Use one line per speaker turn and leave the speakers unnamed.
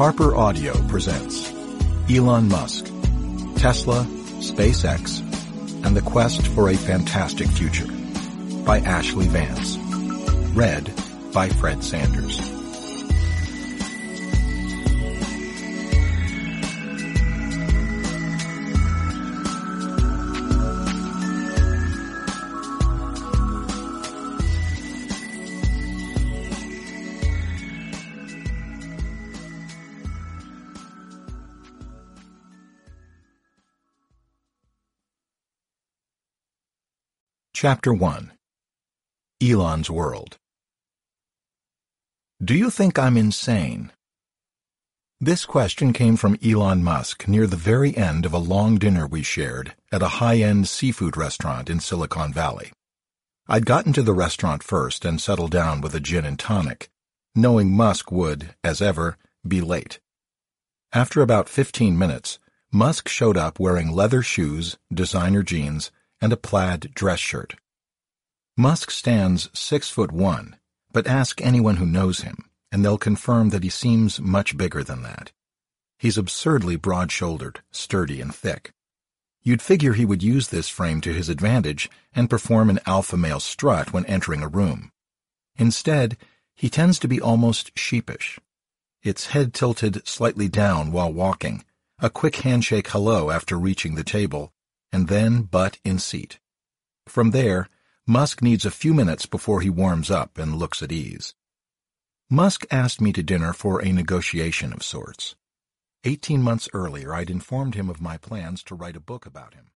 Harper Audio presents Elon Musk, Tesla, SpaceX, and the Quest for a Fantastic Future by Ashley Vance. Read by Fred Sanders. Chapter 1. Elon's World. Do you think I'm insane? This question came from Elon Musk near the very end of a long dinner we shared at a high-end seafood restaurant in Silicon Valley. I'd gotten to the restaurant first and settled down with a gin and tonic, knowing Musk would, as ever, be late. After about 15 minutes, Musk showed up wearing leather shoes, designer jeans, and a plaid dress shirt. Musk stands 6'1", but ask anyone who knows him, and they'll confirm that he seems much bigger than that. He's absurdly broad-shouldered, sturdy, and thick. You'd figure he would use this frame to his advantage and perform an alpha male strut when entering a room. Instead, he tends to be almost sheepish. Its head tilted slightly down while walking, a quick handshake hello after reaching the table, and then butt in seat. From there, Musk needs a few minutes before he warms up and looks at ease. Musk asked me to dinner for a negotiation of sorts. 18 months earlier, I'd informed him of my plans to write a book about him.